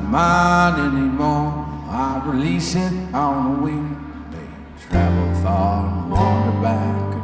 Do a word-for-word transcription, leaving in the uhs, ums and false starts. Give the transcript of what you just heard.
mine anymore. I release it on the wing. They travel far and wander back